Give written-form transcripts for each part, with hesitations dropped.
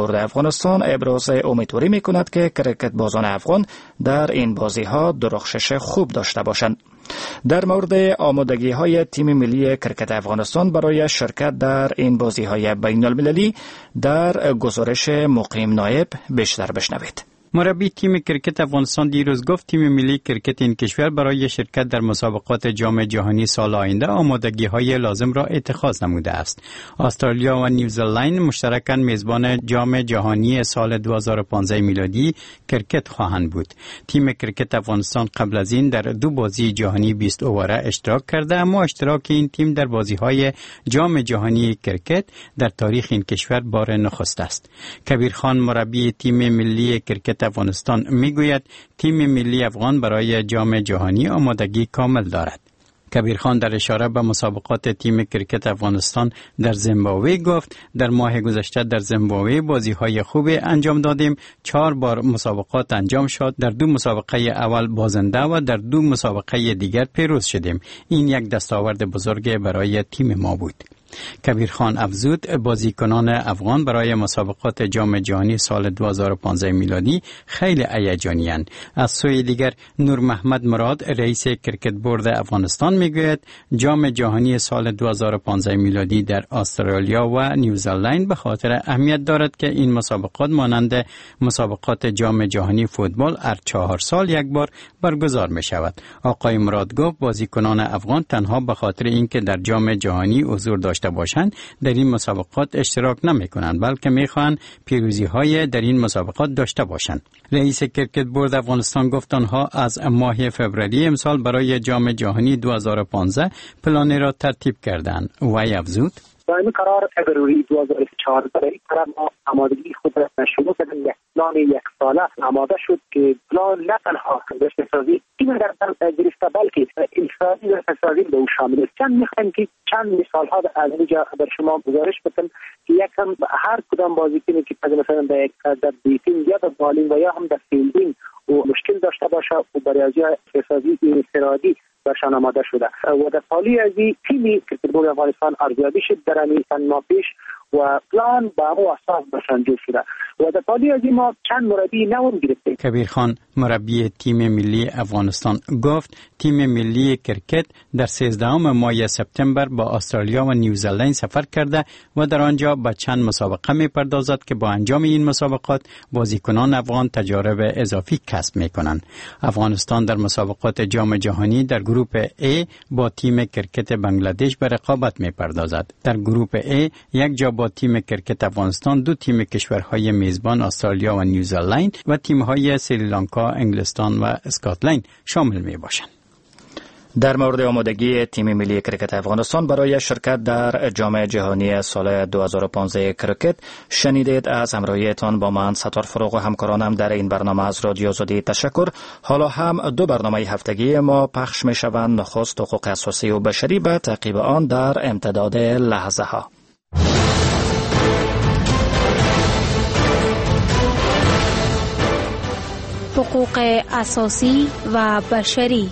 بورد افغانستان ابراز امیدواری می‌کند که کرکت بازان افغان در این بازی‌ها درخشش خوب داشته باشند. در مورد آمادگی‌های تیم ملی کرکت افغانستان برای شرکت در این بازی‌های بین‌المللی در گزارش مقیم نایب بیشتر بشنوید. مربی تیم کرکت افغانستان دیروز گفت تیم ملی کرکت این کشور برای شرکت در مسابقات جام جهانی سال آینده آمادگی‌های لازم را اتخاذ نموده است. استرالیا و نیوزلند مشترکاً میزبان جام جهانی سال 2015 میلادی کرکت خواهند بود. تیم کرکت افغانستان قبل از این در 2 بازی جهانی 20 اوره اشتراک کرده، اما اشتراک این تیم در بازی‌های جام جهانی کرکت در تاریخ این کشور بار نخست است. کبیرخان مربی تیم ملی کرکت افغانستان میگوید تیم ملی افغان برای جام جهانی آمادگی کامل دارد. کبیرخان در اشاره به مسابقات تیم کرکت افغانستان در زیمبابوه گفت در ماه گذشته در زیمبابوه بازی‌های خوبی انجام دادیم. 4 بار مسابقات انجام شد. در 2 مسابقه اول بازنده و در 2 مسابقه دیگر پیروز شدیم. این یک دستاورد بزرگ برای تیم ما بود. کبیرخان افزود بازیکنان افغان برای مسابقات جام جهانی سال 2015 میلادی خیلی هیجانی اند. از سوی دیگر نور محمد مراد رئیس کرکت بورد افغانستان میگوید جام جهانی سال 2015 میلادی در استرالیا و نیوزلند به خاطر اهمیت دارد که این مسابقات مانند مسابقات جام جهانی فوتبال هر 4 سال یک بار برگزار می شود. آقای مراد گفت بازیکنان افغان تنها به خاطر اینکه در جام جهانی حضور داشته باشند در این مسابقات اشتراک نمی کنند، بلکه می خواهند پیروزی های در این مسابقات داشته باشند. رئیس کرکت بورد افغانستان گفت آنها از ماه فوریه امسال برای جام جهانی 2015 پلان را ترتیب کردند. وی افزود دائمی قرار فبروری 2014 برای ما آمادگی خود را شروع کردیم. یک پلان 1 ساله آماده شد که پلان نه تنها رشته‌سازی تیم در گرفته بلکه انفرادی رشته‌سازی به او شامل است. می‌خوایم که چند مثال‌ها از اینجا بر شما گزارش بدم که یکم هر کدام بازیکنی که مثلا در بیتینگ یا در بالینگ و یا هم در فیلدینگ و مشکل داشته باشه و برای رشته‌سازی انفرادی برشان آماده شده و در حالی از این تیمی کرکت بورد افغانستان ارزیابی شد در این چند ماه پیش و پلان با او اساس برشان جور شده و در حالی از این ما چند مربی نو گرفتیم. کبیرخان مربی تیم ملی افغانستان گفت تیم ملی کرکت در 13 ماه سپتامبر با استرالیا و نیوزلند سفر کرده و در آنجا به چند مسابقه می‌پردازد که با انجام این مسابقات بازیکنان افغان تجارب اضافی کسب می‌کنند. افغانستان در مسابقات جام جهانی در گروه A با تیم کرکت بنگلادش به رقابت می‌پردازد. در گروه A یک جا با تیم کرکت افغانستان 2 تیم کشورهای میزبان استرالیا و نیوزلند و تیم‌های سریلانکا، انگلستان و اسکاتلند شامل می‌باشند. در مورد آمادگی تیم ملی کرکت افغانستان برای شرکت در جام جهانی سال 2015 کرکت شنیدید. از همراهیتان با من ستار فروغ و همکارانم در این برنامه از رادیو آزادی تشکر. حالا هم 2 برنامه هفتگی ما پخش می شوند. نخست حقوق اساسی و بشری، به تعقیب آن در امتداد لحظه ها. حقوق اساسی و بشری.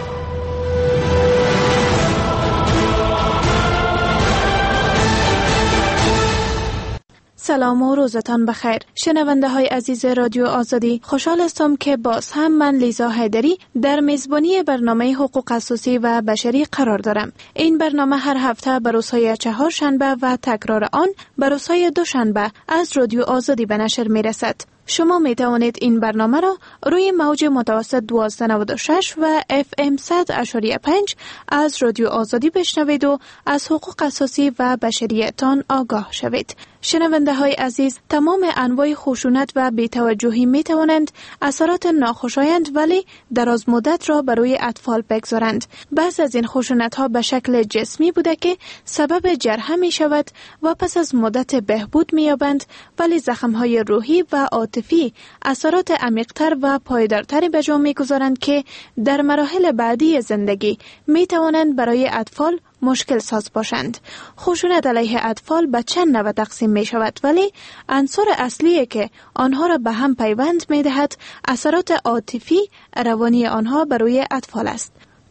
سلام و روزتان بخیر. شنونده های عزیز رادیو آزادی، خوشحال هستم که باز هم من لیزا حیدری در میزبانی برنامه حقوق اساسی و بشری قرار دارم. این برنامه هر هفته به روزهای چهارشنبه و تکرار آن به روزهای دوشنبه از رادیو آزادی به نشر می رسد. شما می توانید این برنامه را روی موج متوسط 1296 و FM 100.5 از رادیو آزادی بشنوید و از حقوق اساسی و بشریتان آگاه شوید. شنونده های عزیز، تمام انواع خشونت و بی‌توجهی می توانند اثرات ناخوشایند ولی دراز مدت را بر روی اطفال بگذارند. بعضی از این خشونت ها به شکل جسمی بوده که سبب جرحه می شود و پس از مدت بهبود می یابند، ولی زخم های روحی و عاطفی اثرات عمیق‌تر و پایدارتری به جا می گذارند که در مراحل بعدی زندگی می توانند برای اطفال مشکل ساز باشند. خشونت علیه اطفال به چند نوع تقسیم می شود، ولی عنصر اصلی که آنها را به هم پیوند می دهد اثرات عاطفی روانی آنها بر روی اطفال است.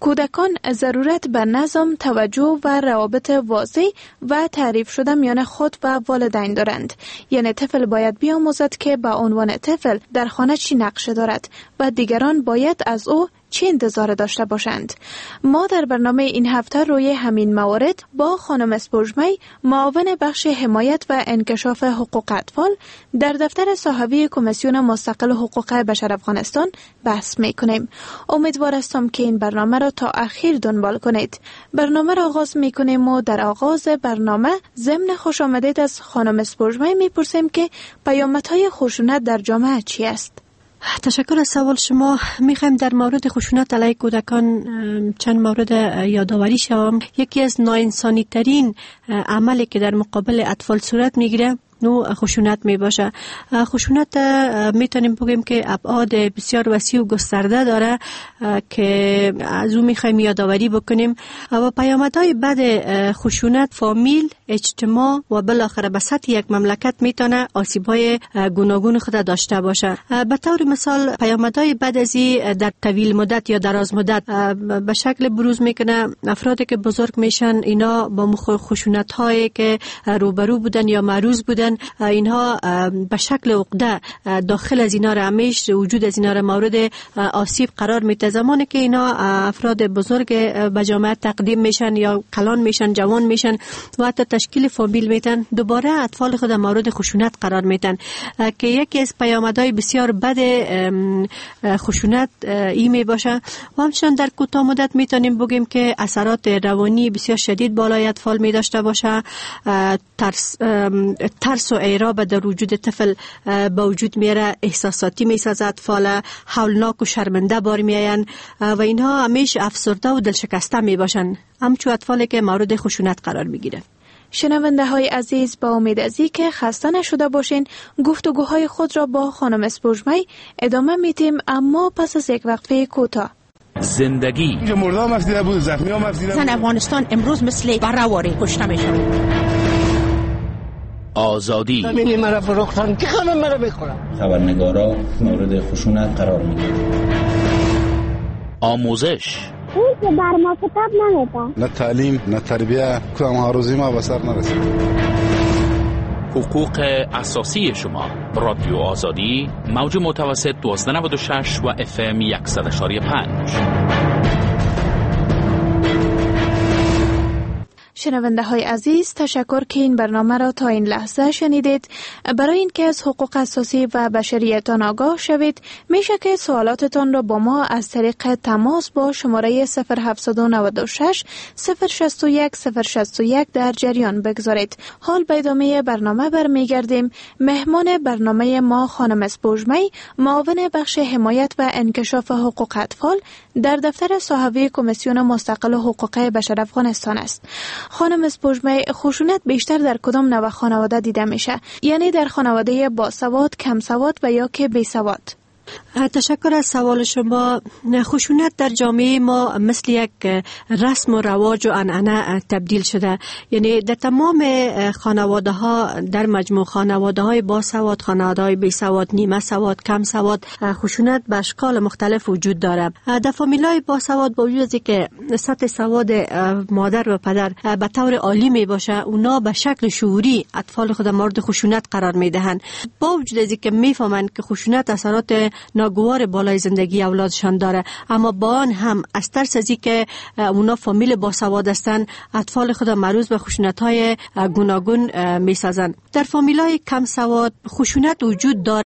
کودکان ضرورت به نظم، توجه و روابط واضح و تعریف شده میان خود و والدین دارند. یعنی طفل باید بیاموزد که به عنوان طفل در خانه چی نقشه دارد و دیگران باید از او چه انتظار داشته باشند. ما در برنامه این هفته روی همین موارد با خانم اسپوژمی، معاون بخش حمایت و انکشاف حقوق اطفال در دفتر صاحبی کمیسیون مستقل حقوق بشر افغانستان بحث میکنیم. امیدوار هستم که این برنامه را تا اخیر دنبال کنید. برنامه را آغاز میکنیم و در آغاز برنامه ضمن خوش آمدید از خانم اسپوژمی میپرسیم که پیامدهای خشونت در جامعه چی است؟ تشکر از سوال شما. میخوایم در مورد خشونت علیه کودکان چند مورد یادآوری شوم. یکی از ناانسانی ترین عملی که در مقابل اطفال صورت میگیره نوع خشونت می باشه. خشونت میتونیم بگیم که ابعاد بسیار وسیع و گسترده داره که از اون میخوایم یادآوری بکنیم و پیامدهای بد خشونت فامیل، اجتماع و بالاخره به سطح یک مملکت میتونه آسیب‌های گوناگون خود داشته باشه. به طور مثال پیامدهای بد ازی در طویل مدت یا دراز مدت به شکل بروز میکنه. افرادی که بزرگ میشن اینا با خشونت‌هایی که روبرو بودن یا معروض بودن اینها به شکل عقده داخل از اینا را همیشه وجود از اینا را مورد آسیب قرار میده. زمانی که اینا افراد بزرگ به جامعه تقدیم میشن یا کلان میشن، جوان میشن و حتی تشکیل فامیل میتن، دوباره اطفال خود مورد خشونت قرار میدن که یکی از پیامدهای بسیار بد خشونت این می باشه. و همچنان در کوتاه مدت میتونیم بگیم که اثرات روانی بسیار شدید بالای اطفال می داشته باشه. ترس و اعراب در وجود طفل با وجود میاره، احساساتی میسازه اطفال، هولناک و شرمنده بار میاین و اینها همیشه افسرده و دلشکسته می باشن، همچون اطفالی که مورد خشونت قرار میگیره. شنونده های عزیز، با امید از این که خسته نشده باشین، گفتگوهای خود را با خانم اسپوژمی ادامه میدیم، اما پس از یک وقفه کوتاه. زندگی اینجا مرده هم افزیده بود، زخمی هم افزیده بود. زن افغانستان امروز مثل برهواری کشته میشن. آزادی همینی مرا فروختن که خانم مرا بخورم. خبرنگارا مورد خشونت قرار میگیرن. آموزش اون که بر ما کتاب نمیده، نه تعلیم نه تربیه، کدام ها روزی ما به سر نرسید. حقوق اساسی شما. رادیو آزادی، موج متوسط 1296 و FM 100.5. شنونده های عزیز، تشکر که این برنامه را تا این لحظه شنیدید. برای اینکه از حقوق اساسی و بشریتان آگاه شوید، میشه که سوالاتتان را با ما از طریق تماس با شماره 0796 061 061 در جریان بگذارید. حال به ادامه برنامه برمیگردیم. مهمان برنامه ما خانم اسپوژمی، معاون بخش حمایت و انکشاف حقوق اطفال در دفتر صاحبی کمیسیون مستقل حقوق بشر افغانستان است. خانم اسپوژمی، خشونت بیشتر در کدام نوع خانواده دیده میشه؟ یعنی در خانواده باسواد، کم سواد و یا که بی سواد؟ تشکر از سوال شما. خشونت در جامعه ما مثل یک رسم و رواج و عنعنه تبدیل شده. یعنی در تمام خانواده ها، در مجموع خانواده های باسواد، خانواده های بی سواد، نیمه سواد، کم سواد، خشونت به اشکال مختلف وجود داره. در فامیل های باسواد با وجود از که سطح سواد مادر و پدر به طور عالی می باشه، اونا به شکل شعوری اطفال خود مورد خشونت قرار می دهند. با وجود از که می فهمند که خشونت اثرات ناگوار بالای زندگی اولادشان داره، اما با آن هم از ترس از اینکه اونا فامیل باسواد هستند، اطفال خود معرض به خشونت‌های گوناگون می‌سازند. در فامیل‌های کم سواد خشونت وجود داره،